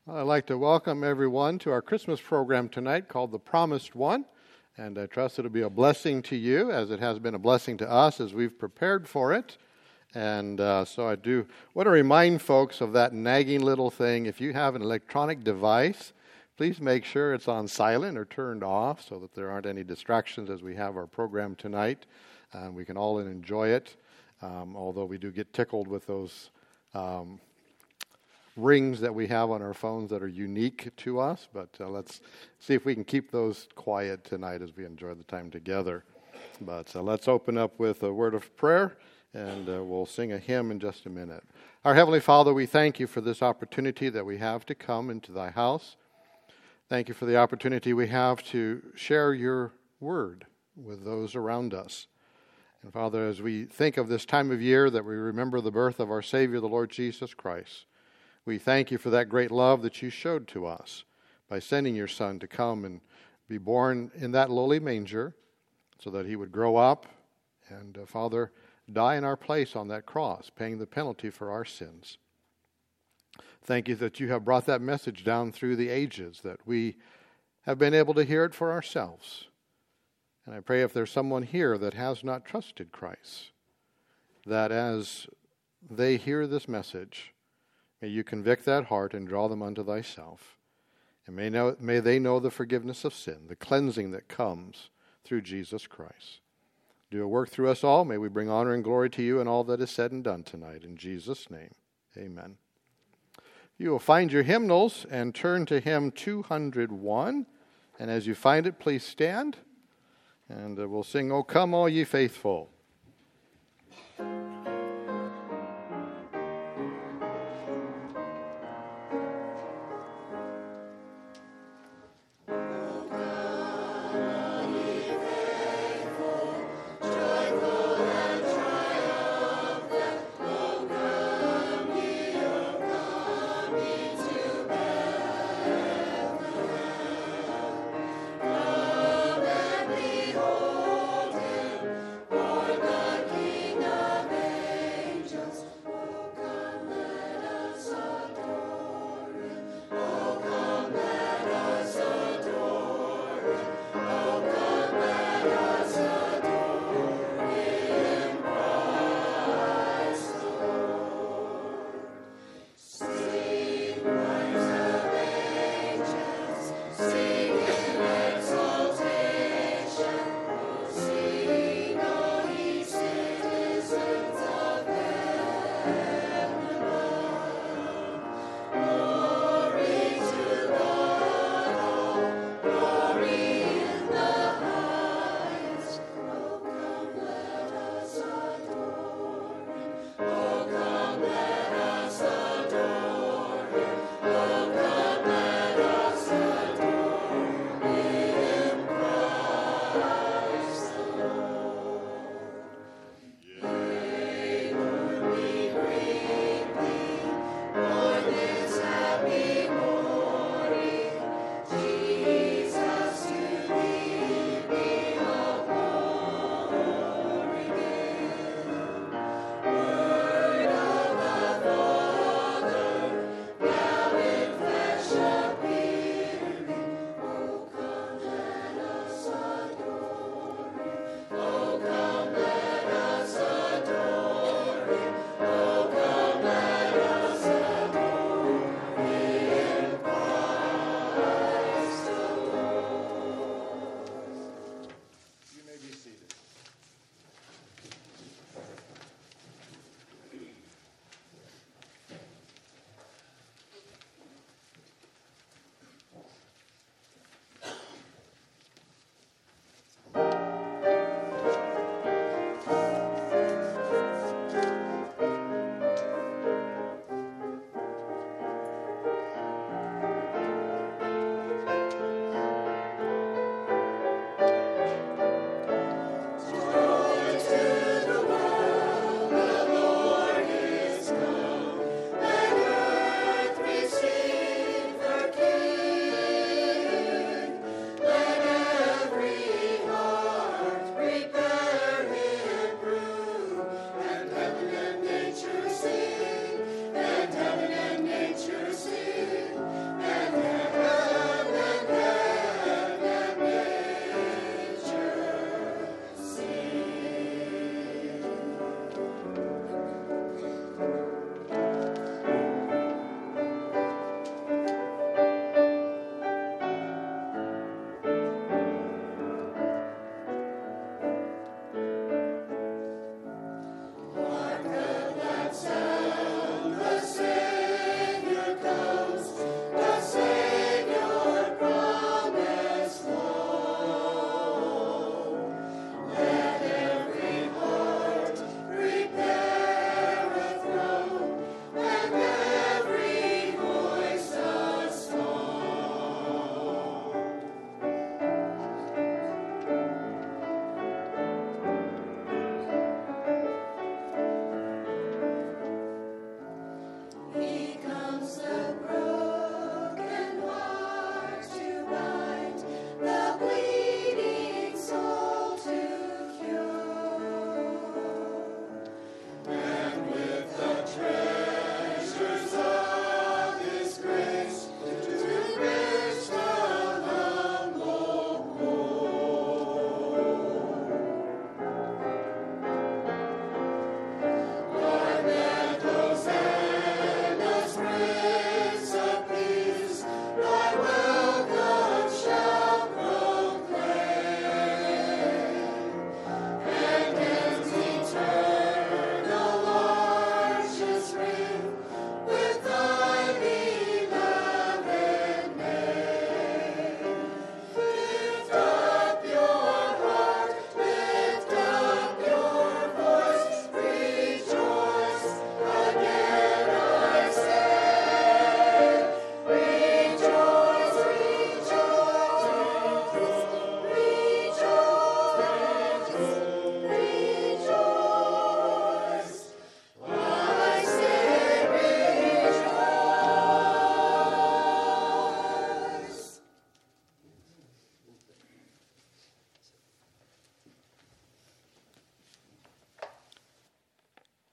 I'd like to welcome everyone to our Christmas program tonight called The Promised One, and I trust it'll be a blessing to you as it has been a blessing to us as we've prepared for it. And so I do want to remind folks of that nagging little thing. If you have an electronic device, please make sure it's on silent or turned off so that there aren't any distractions as we have our program tonight. We can all enjoy it, although we do get tickled with those rings that we have on our phones that are unique to us, but let's see if we can keep those quiet tonight as we enjoy the time together. But let's open up with a word of prayer, and we'll sing a hymn in just a minute. Our Heavenly Father, we thank you for this opportunity that we have to come into thy house. Thank you for the opportunity we have to share your word with those around us. And Father, as we think of this time of year that we remember the birth of our Savior, the Lord Jesus Christ, we thank you for that great love that you showed to us by sending your Son to come and be born in that lowly manger so that he would grow up and, Father, die in our place on that cross, paying the penalty for our sins. Thank you that you have brought that message down through the ages, that we have been able to hear it for ourselves. And I pray if there's someone here that has not trusted Christ, that as they hear this message, may you convict that heart and draw them unto thyself. And may they know the forgiveness of sin, the cleansing that comes through Jesus Christ. Do a work through us all. May we bring honor and glory to you in all that is said and done tonight. In Jesus' name, amen. You will find your hymnals and turn to hymn 201. And as you find it, please stand. And we'll sing, "O Come All Ye Faithful." Behold him, born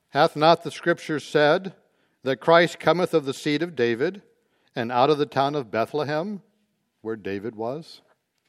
Hath not the Scripture said that Christ cometh of the seed of David, and out of the town of Bethlehem, where David was?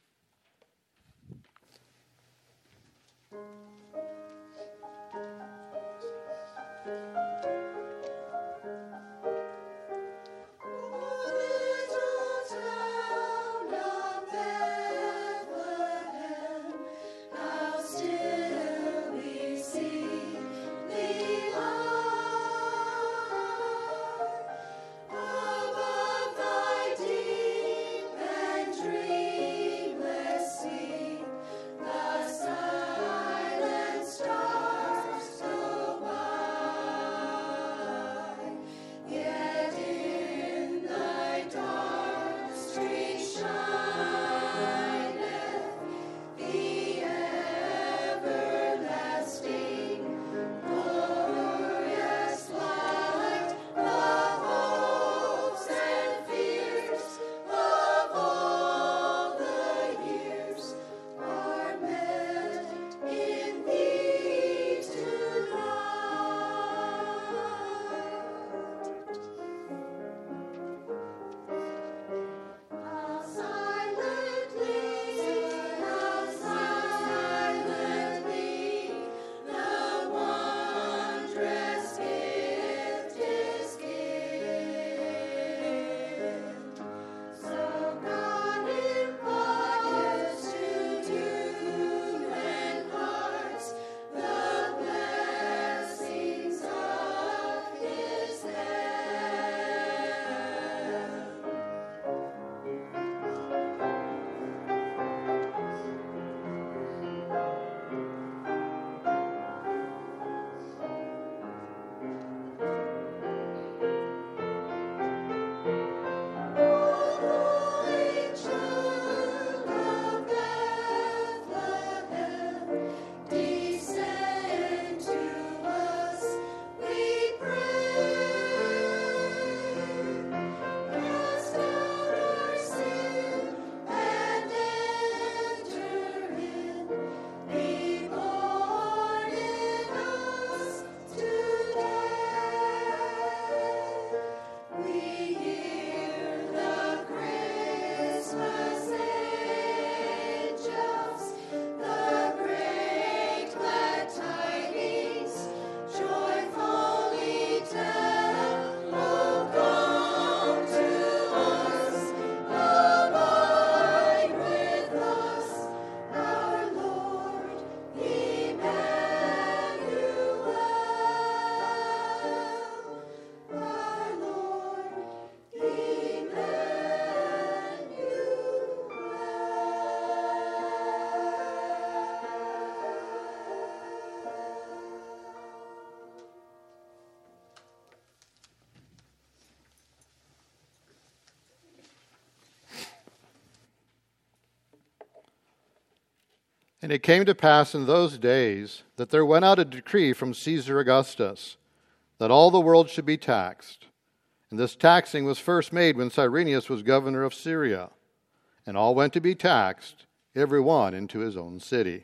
And it came to pass in those days that there went out a decree from Caesar Augustus that all the world should be taxed. And this taxing was first made when Cyrenius was governor of Syria. And all went to be taxed, every one into his own city.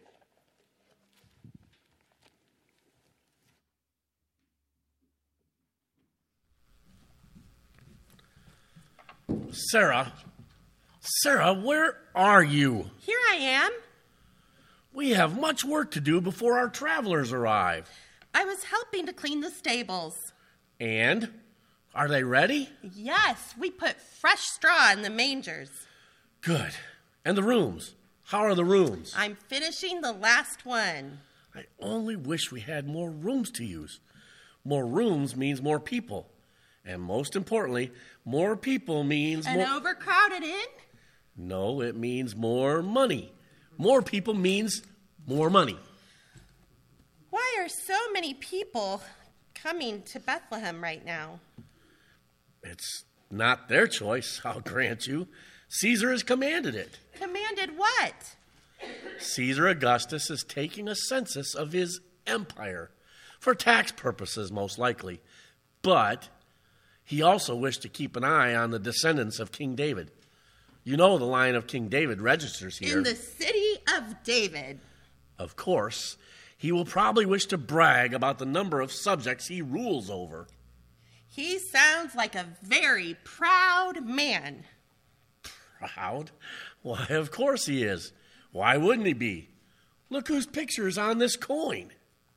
Sarah, where are you? Here I am. We have much work to do before our travelers arrive. I was helping to clean the stables. And? Are they ready? Yes, we put fresh straw in the mangers. Good. And the rooms? How are the rooms? I'm finishing the last one. I only wish we had more rooms to use. More rooms means more people. And most importantly, more people means An overcrowded inn? No, it means more money. More people means more money. Why are so many people coming to Bethlehem right now? It's not their choice, I'll grant you. Caesar has commanded it. Commanded what? Caesar Augustus is taking a census of his empire, for tax purposes most likely. But he also wished to keep an eye on the descendants of King David. You know the line of King David registers here. In the city of David. Of course. He will probably wish to brag about the number of subjects he rules over. He sounds like a very proud man. Proud? Why, of course he is. Why wouldn't he be? Look whose picture is on this coin.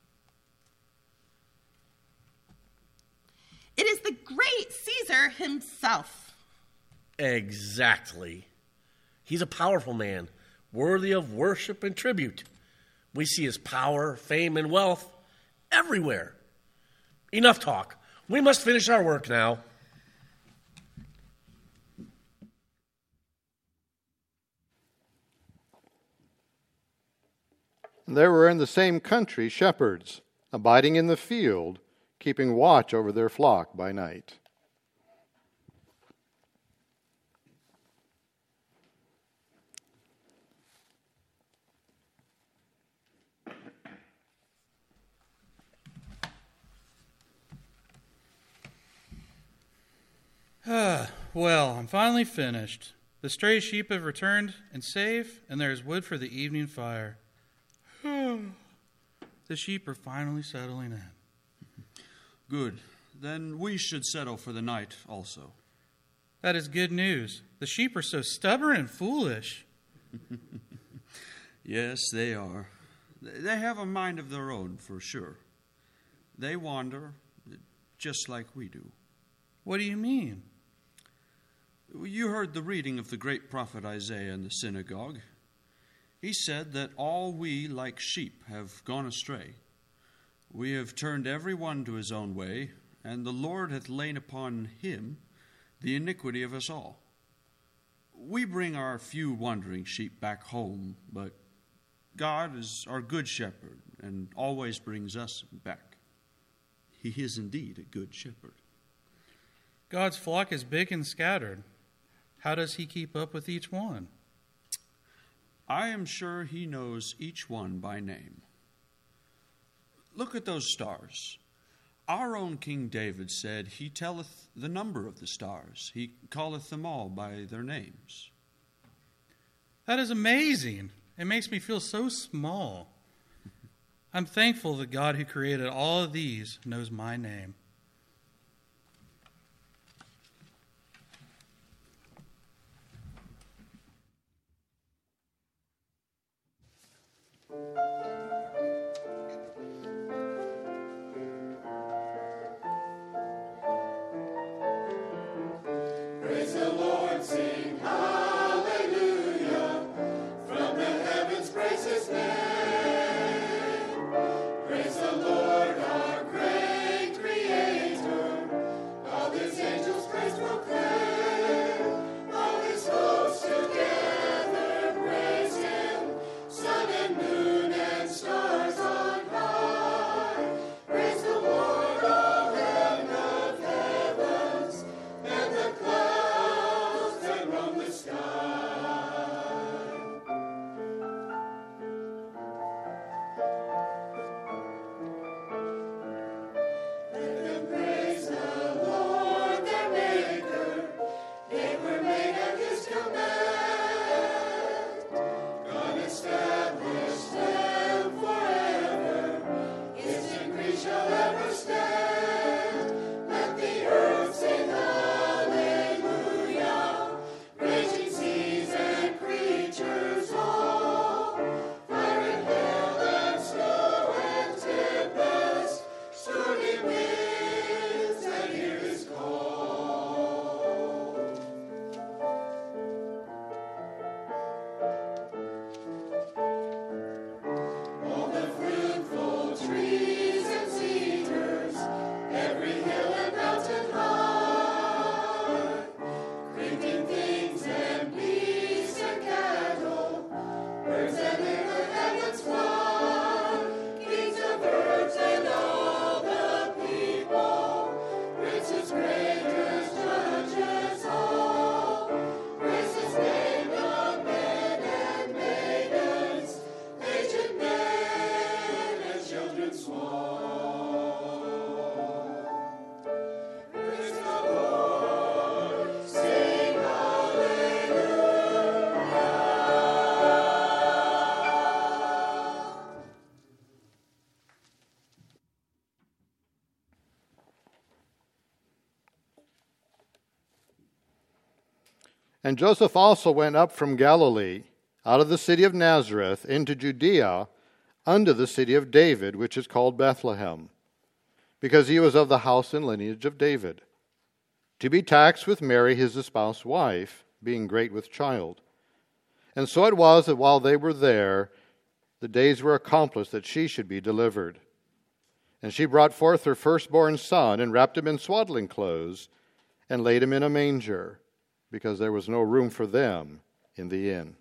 It is the great Caesar himself. Exactly. He's a powerful man, worthy of worship and tribute. We see his power, fame, and wealth everywhere. Enough talk. We must finish our work now. There were in the same country shepherds, abiding in the field, keeping watch over their flock by night. Well, I'm finally finished. The stray sheep have returned and safe, and there is wood for the evening fire. The sheep are finally settling in. Good. Then we should settle for the night also. That is good news. The sheep are so stubborn and foolish. Yes, they are. They have a mind of their own, for sure. They wander just like we do. What do you mean? You heard the reading of the great prophet Isaiah in the synagogue. He said that all we, like sheep, have gone astray. We have turned every one to his own way, and the Lord hath laid upon him the iniquity of us all. We bring our few wandering sheep back home, but God is our good shepherd and always brings us back. He is indeed a good shepherd. God's flock is big and scattered. How does he keep up with each one? I am sure he knows each one by name. Look at those stars. Our own King David said, He telleth the number of the stars. He calleth them all by their names. That is amazing. It makes me feel so small. I'm thankful that God who created all of these knows my name. Praise the Lord, sing hallelujah. From the heavens praise his name. Praise the Lord, our great creator. And Joseph also went up from Galilee, out of the city of Nazareth, into Judea, unto the city of David, which is called Bethlehem, because he was of the house and lineage of David, to be taxed with Mary his espoused wife, being great with child. And so it was that while they were there, the days were accomplished that she should be delivered. And she brought forth her firstborn son, and wrapped him in swaddling clothes, and laid him in a manger, because there was no room for them in the inn.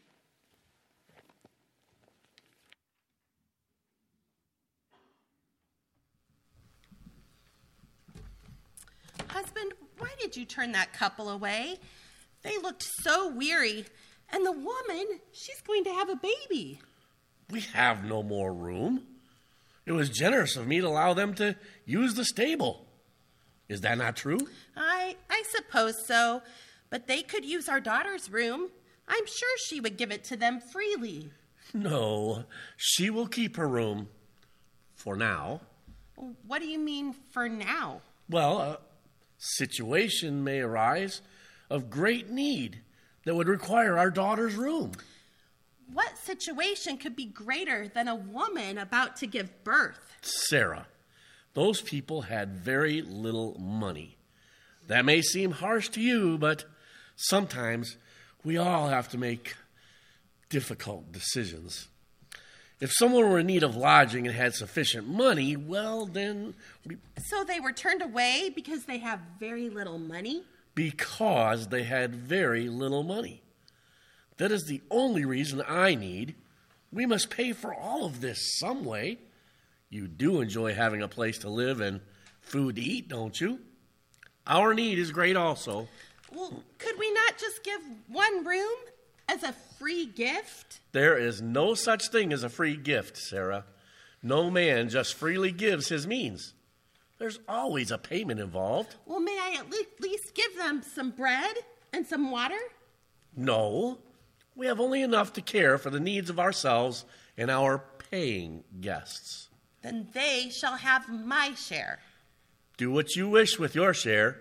Husband, why did you turn that couple away? They looked so weary. And the woman, she's going to have a baby. We have no more room. It was generous of me to allow them to use the stable. Is that not true? I suppose so. But they could use our daughter's room. I'm sure she would give it to them freely. No, she will keep her room. For now. What do you mean, for now? Well, a situation may arise of great need that would require our daughter's room. What situation could be greater than a woman about to give birth? Sarah, those people had very little money. That may seem harsh to you, but sometimes we all have to make difficult decisions. If someone were in need of lodging and had sufficient money, well, then So they were turned away because they have very little money? because they had very little money. That is the only reason I need. We must pay for all of this some way. You do enjoy having a place to live and food to eat, don't you? Our need is great also. Well, could we not just give one room as a free gift? There is no such thing as a free gift, Sarah. No man just freely gives his means. There's always a payment involved. Well, may I at least give them some bread and some water? No, we have only enough to care for the needs of ourselves and our paying guests. Then they shall have my share. Do what you wish with your share.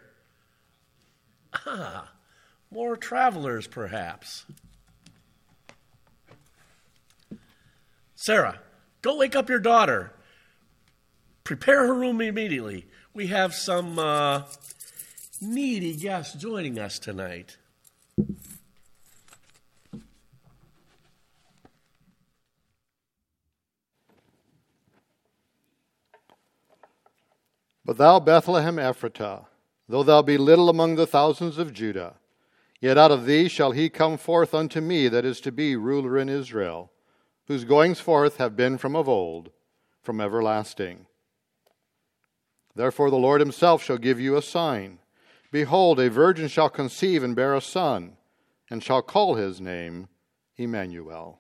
More travelers, perhaps. Sarah, go wake up your daughter. Prepare her room immediately. We have some needy guests joining us tonight. But thou, Bethlehem Ephratah, though thou be little among the thousands of Judah, yet out of thee shall he come forth unto me that is to be ruler in Israel, whose goings forth have been from of old, from everlasting. Therefore the Lord himself shall give you a sign. Behold, a virgin shall conceive and bear a son, and shall call his name Emmanuel.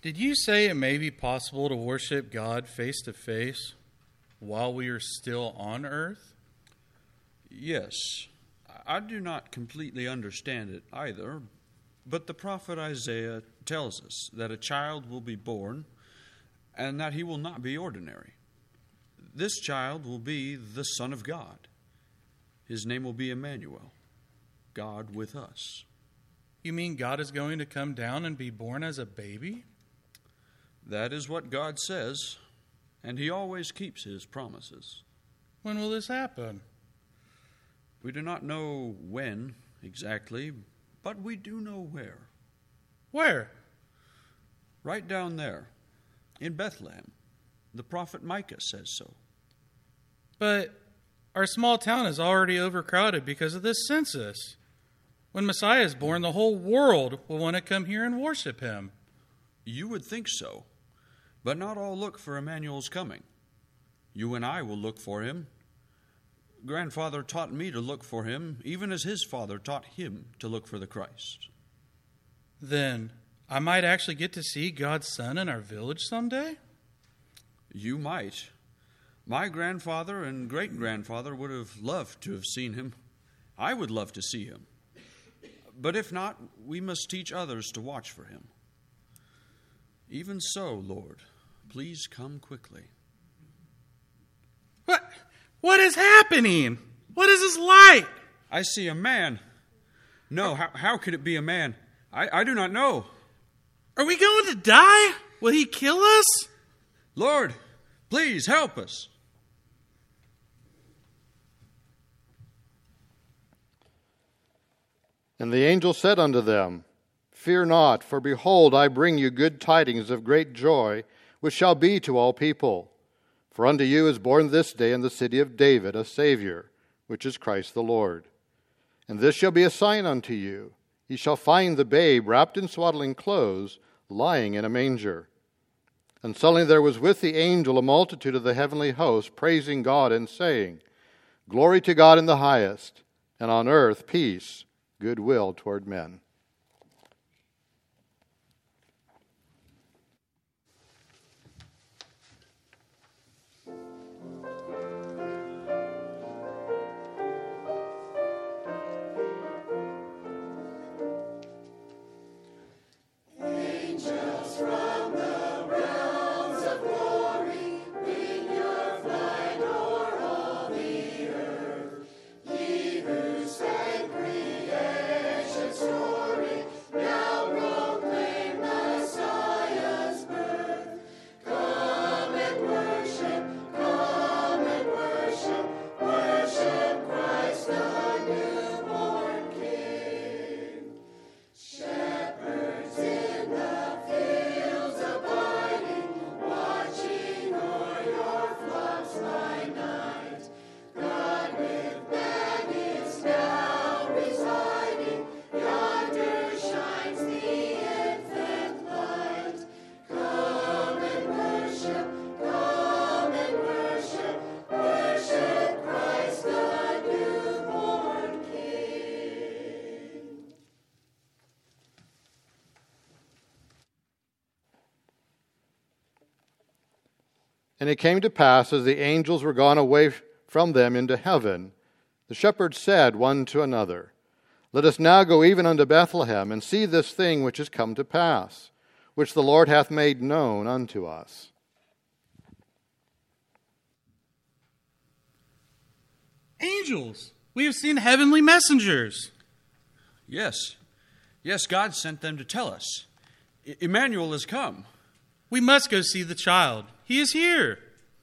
Did you say it may be possible to worship God face to face while we are still on earth? Yes. I do not completely understand it either, but the prophet Isaiah tells us that a child will be born and that he will not be ordinary. This child will be the Son of God. His name will be Emmanuel, God with us. You mean God is going to come down and be born as a baby? That is what God says, and he always keeps his promises. When will this happen? We do not know when exactly, but we do know where. Where? Right down there, in Bethlehem. The prophet Micah says so. But our small town is already overcrowded because of this census. When Messiah is born, the whole world will want to come here and worship him. You would think so, but not all look for Emmanuel's coming. You and I will look for him. Grandfather taught me to look for him, even as his father taught him to look for the Christ. Then I might actually get to see God's Son in our village someday? You might. My grandfather and great-grandfather would have loved to have seen him. I would love to see him. But if not, we must teach others to watch for him. Even so, Lord, please come quickly. What is happening? What is this light? I see a man. No, how could it be a man? I do not know. Are we going to die? Will he kill us? Lord, please help us. And the angel said unto them, Fear not, for behold, I bring you good tidings of great joy, which shall be to all people. For unto you is born this day in the city of David a Savior, which is Christ the Lord. And this shall be a sign unto you. Ye shall find the babe wrapped in swaddling clothes, lying in a manger. And suddenly there was with the angel a multitude of the heavenly host, praising God and saying, Glory to God in the highest, and on earth peace, goodwill toward men. Angels from the realms of glory, wing your flight o'er all the earth. Ye who sang creation's story, now proclaim Messiah's birth. Come and worship, worship Christ the newborn King. Shepherds in the fields abiding, watching o'er your flocks by night. God with man is now residing, yonder shines the infant light. Come and worship, worship Christ the newborn King. And it came to pass, as the angels were gone away from them into heaven, the shepherds said one to another, Let us now go even unto Bethlehem, and see this thing which is come to pass, which the Lord hath made known unto us. Angels! We have seen heavenly messengers. Yes, God sent them to tell us. Emmanuel has come. We must go see the child. He is here.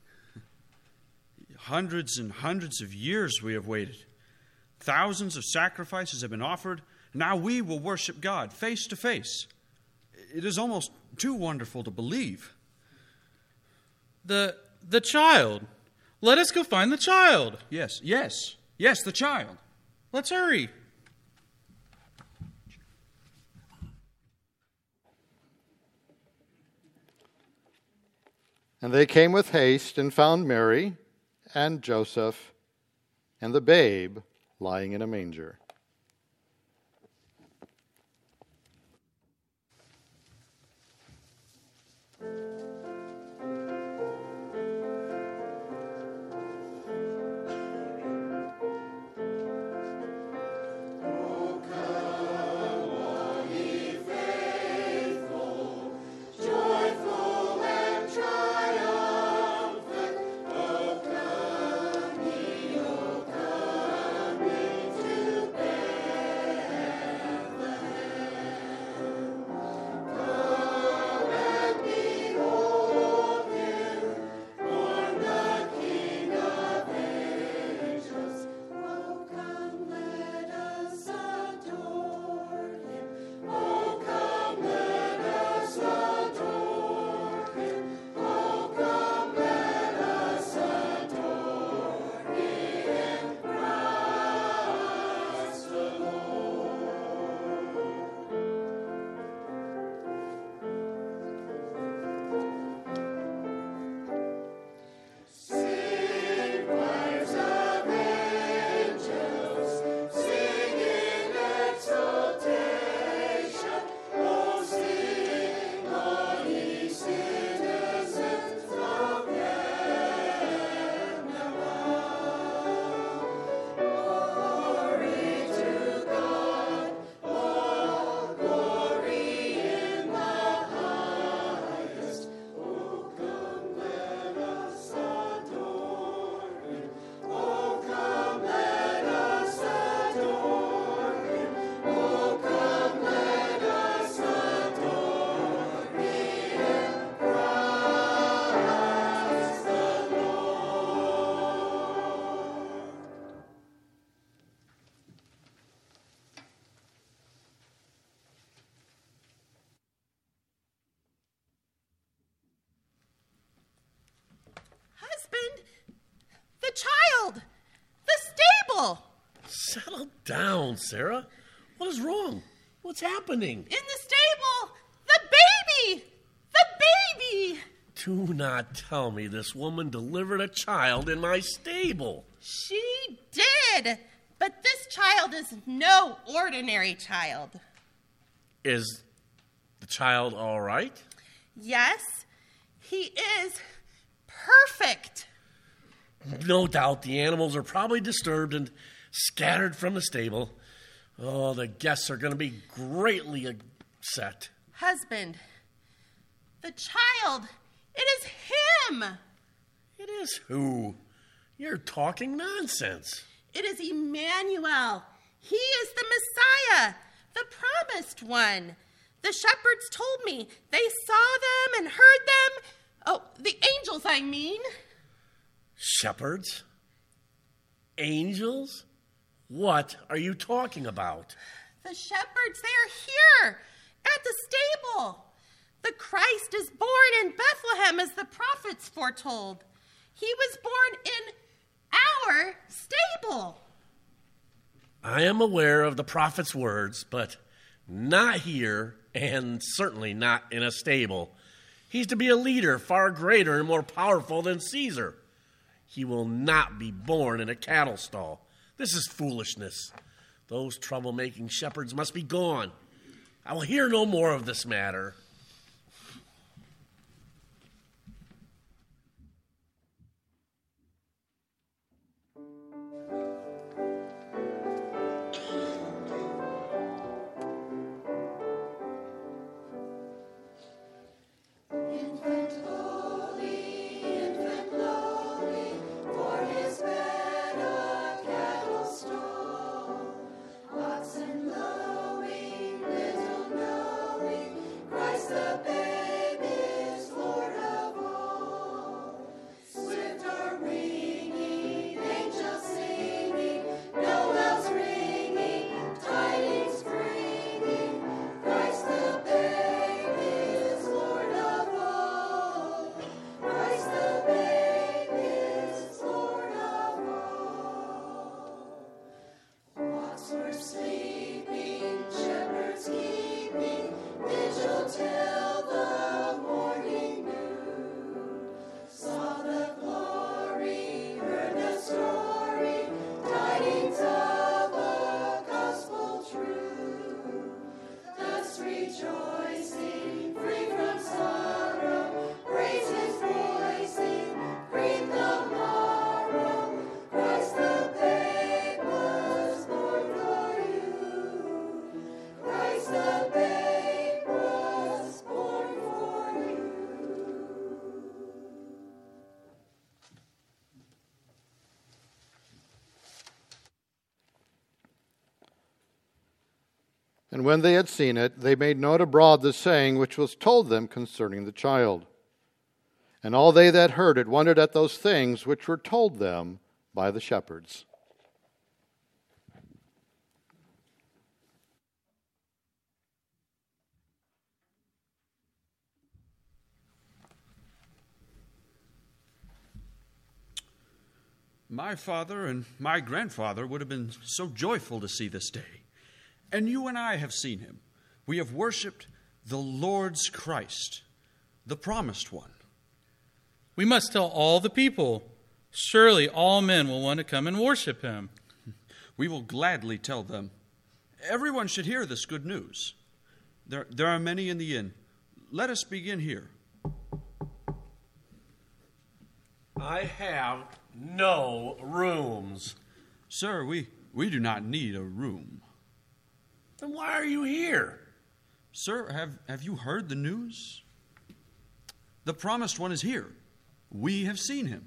Hundreds and hundreds of years we have waited. Thousands of sacrifices have been offered. Now we will worship God face to face. It is almost too wonderful to believe. The child. Let us go find the child. Yes, the child. Let's hurry. And they came with haste and found Mary and Joseph and the babe lying in a manger. Settle down, Sarah. What is wrong? What's happening? In the stable! The baby! The baby! Do not tell me this woman delivered a child in my stable. She did! But this child is no ordinary child. Is the child all right? Yes, he is perfect. No doubt the animals are probably disturbed and scattered from the stable. Oh, the guests are going to be greatly upset. Husband, the child, it is him. It is who? You're talking nonsense. It is Emmanuel. He is the Messiah, the promised one. The shepherds told me they saw them and heard them. Oh, the angels, I mean. Shepherds? Angels? What are you talking about? The shepherds, they are here at the stable. The Christ is born in Bethlehem as the prophets foretold. He was born in our stable. I am aware of the prophet's words, but not here and certainly not in a stable. He's to be a leader far greater and more powerful than Caesar. He will not be born in a cattle stall. This is foolishness. Those troublemaking shepherds must be gone. I will hear no more of this matter. Infant lowly, for his bed a cattle stall. Oxen lowing, little knowing, Christ And when they had seen it, they made known abroad the saying which was told them concerning the child. And all they that heard it wondered at those things which were told them by the shepherds. My father and my grandfather would have been so joyful to see this day. And you and I have seen him. We have worshiped the Lord's Christ, the promised one. We must tell all the people. Surely all men will want to come and worship him. We will gladly tell them. Everyone should hear this good news. There are many in the inn. Let us begin here. I have no rooms. Sir, we do not need a room. Then why are you here? Sir, have you heard the news? The promised one is here. We have seen him.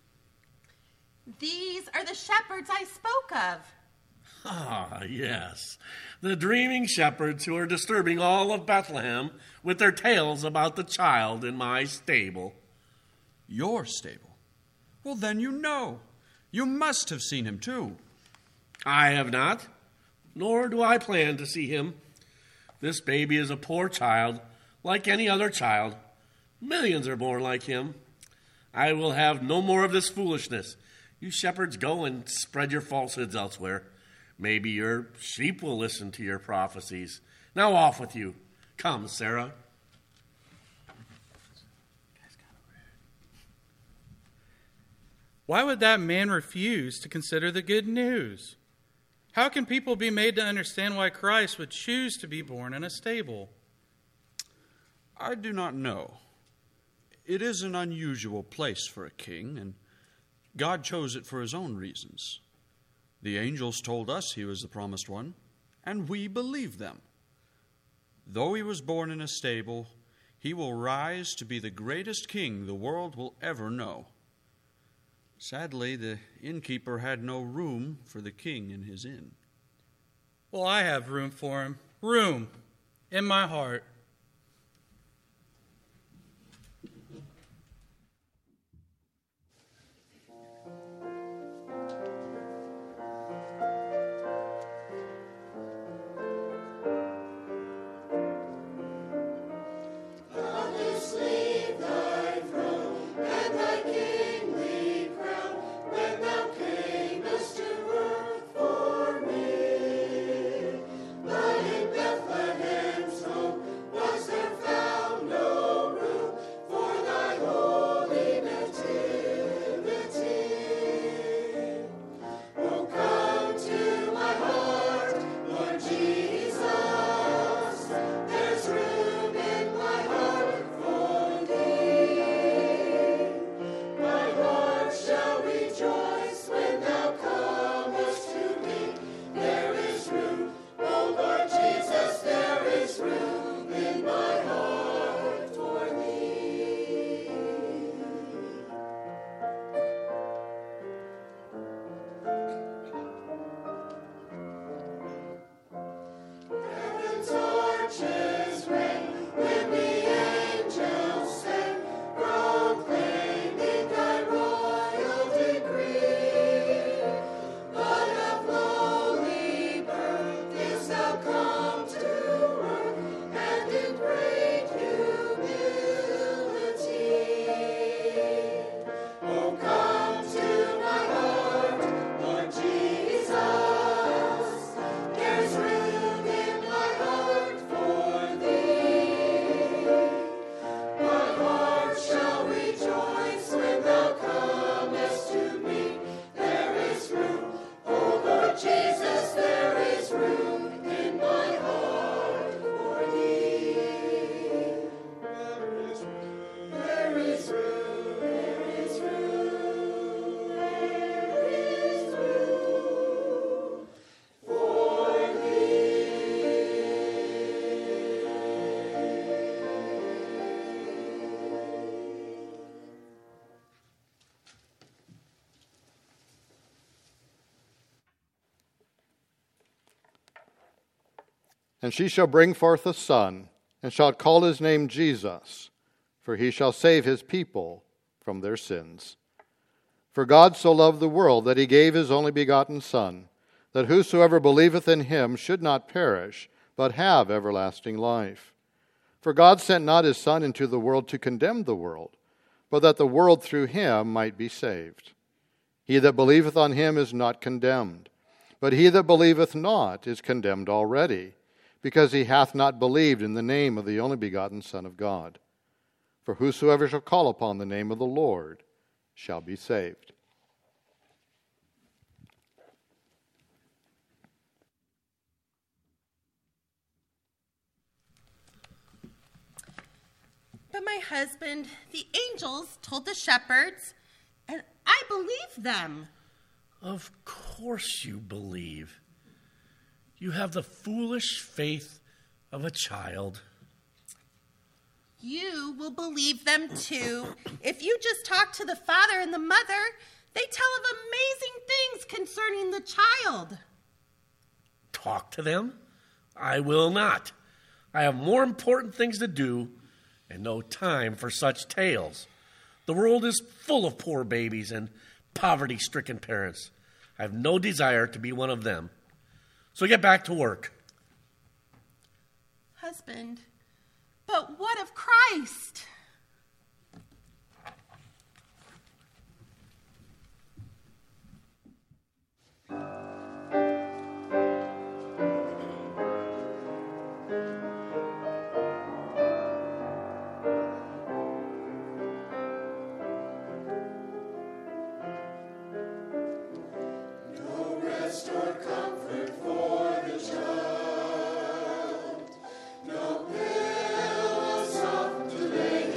These are the shepherds I spoke of. Ah, yes. The dreaming shepherds who are disturbing all of Bethlehem with their tales about the child in my stable. Your stable? Well, then you know. You must have seen him too. I have not, nor do I plan to see him. This baby is a poor child, like any other child. Millions are born like him. I will have no more of this foolishness. You shepherds go and spread your falsehoods elsewhere. Maybe your sheep will listen to your prophecies. Now off with you. Come, Sarah. Why would that man refuse to consider the good news? How can people be made to understand why Christ would choose to be born in a stable? I do not know. It is an unusual place for a king, and God chose it for his own reasons. The angels told us he was the promised one, and we believe them. Though he was born in a stable, he will rise to be the greatest king the world will ever know. Sadly, the innkeeper had no room for the king in his inn. Well, I have room for him. Room in my heart. And she shall bring forth a son, and shall call his name Jesus, for he shall save his people from their sins. For God so loved the world that he gave his only begotten Son, that whosoever believeth in him should not perish, but have everlasting life. For God sent not his Son into the world to condemn the world, but that the world through him might be saved. He that believeth on him is not condemned, but he that believeth not is condemned already, because he hath not believed in the name of the only begotten Son of God. For whosoever shall call upon the name of the Lord shall be saved. But my husband, the angels told the shepherds, and I believe them. Of course you believe. You have the foolish faith of a child. You will believe them too. If you just talk to the father and the mother, they tell of amazing things concerning the child. Talk to them? I will not. I have more important things to do and no time for such tales. The world is full of poor babies and poverty-stricken parents. I have no desire to be one of them. So get back to work. Husband, but what of Christ? No rest or comfort for the child, no pillow soft to lay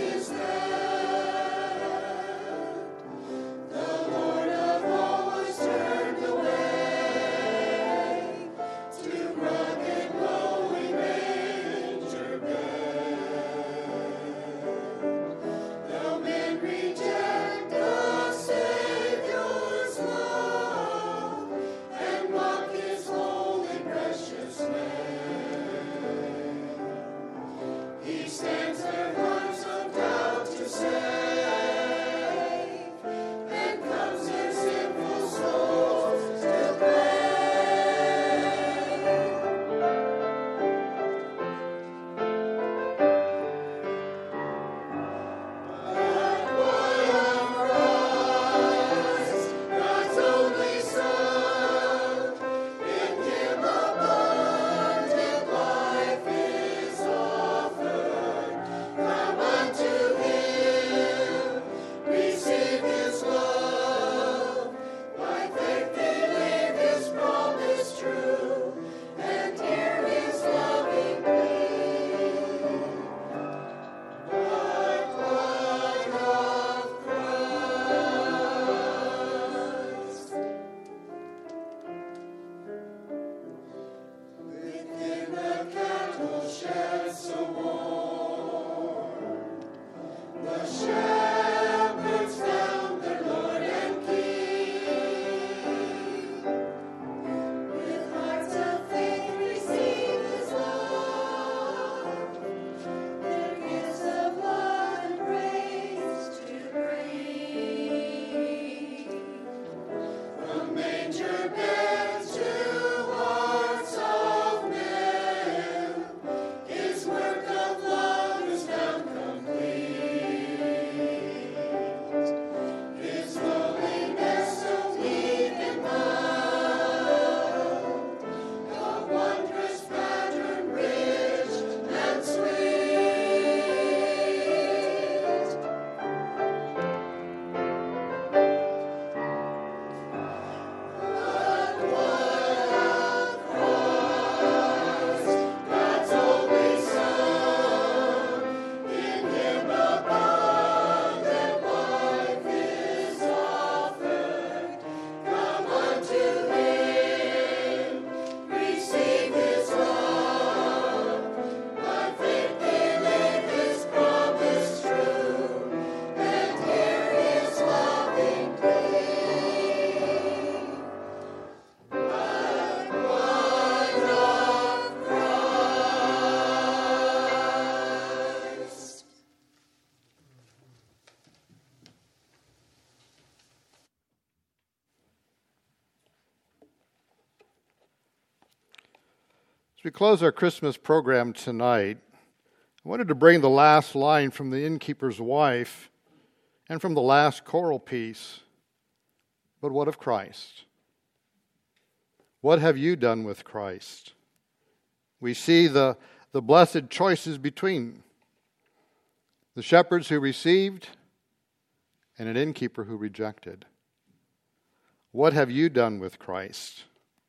As we close our Christmas program tonight, I wanted to bring the last line from the innkeeper's wife and from the last choral piece. But what of Christ? What have you done with Christ? We see the blessed choices between the shepherds who received and an innkeeper who rejected. What have you done with Christ?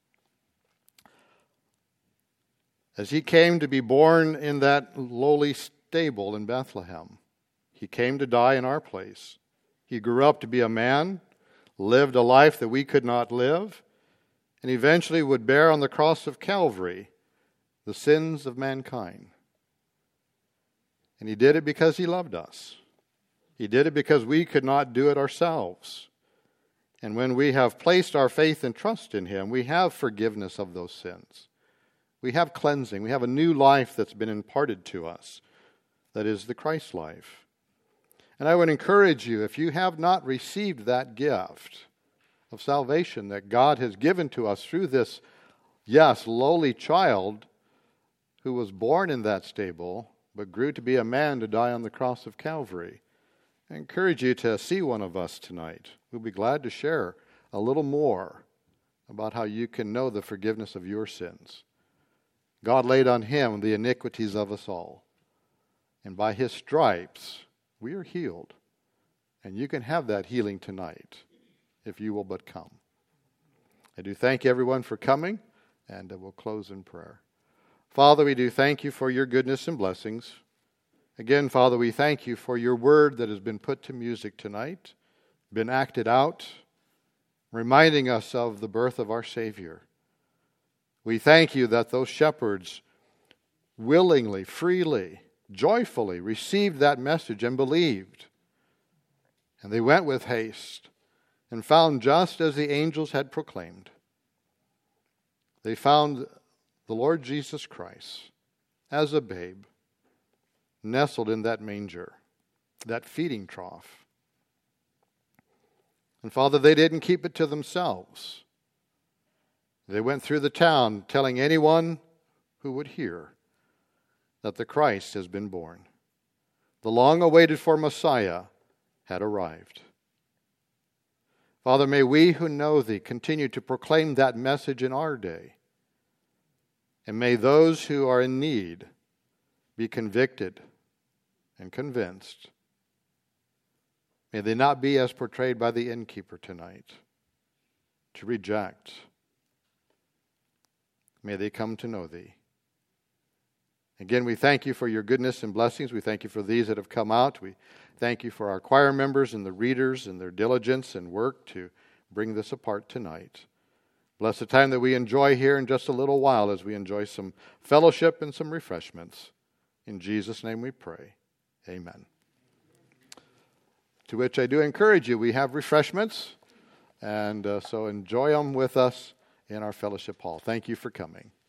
As he came to be born in that lowly stable in Bethlehem, he came to die in our place. He grew up to be a man, lived a life that we could not live, and eventually would bear on the cross of Calvary the sins of mankind. And he did it because he loved us. He did it because we could not do it ourselves. And when we have placed our faith and trust in him, we have forgiveness of those sins. We have cleansing. We have a new life that's been imparted to us. That is the Christ life. And I would encourage you, if you have not received that gift of salvation that God has given to us through this, yes, lowly child who was born in that stable, but grew to be a man to die on the cross of Calvary, I encourage you to see one of us tonight. We'll be glad to share a little more about how you can know the forgiveness of your sins. God laid on him the iniquities of us all. And by his stripes, we are healed. And you can have that healing tonight if you will but come. I do thank everyone for coming, and we'll close in prayer. Father, we do thank you for your goodness and blessings. Again, Father, we thank you for your word that has been put to music tonight, been acted out, reminding us of the birth of our Savior. We thank you that those shepherds willingly, freely, joyfully received that message and believed. And they went with haste and found just as the angels had proclaimed. They found the Lord Jesus Christ as a babe, nestled in that manger, that feeding trough. And Father, they didn't keep it to themselves. They went through the town telling anyone who would hear that the Christ has been born. The long-awaited for Messiah had arrived. Father, may we who know thee continue to proclaim that message in our day. And may those who are in need be convicted and convinced. May they not be as portrayed by the innkeeper tonight, to reject. May they come to know thee. Again, we thank you for your goodness and blessings. We thank you for these that have come out. We thank you for our choir members and the readers and their diligence and work to bring this apart tonight. Bless the time that we enjoy here in just a little while as we enjoy some fellowship and some refreshments. In Jesus' name we pray. Amen. To which I do encourage you, we have refreshments, and so enjoy them with us in our fellowship hall. Thank you for coming.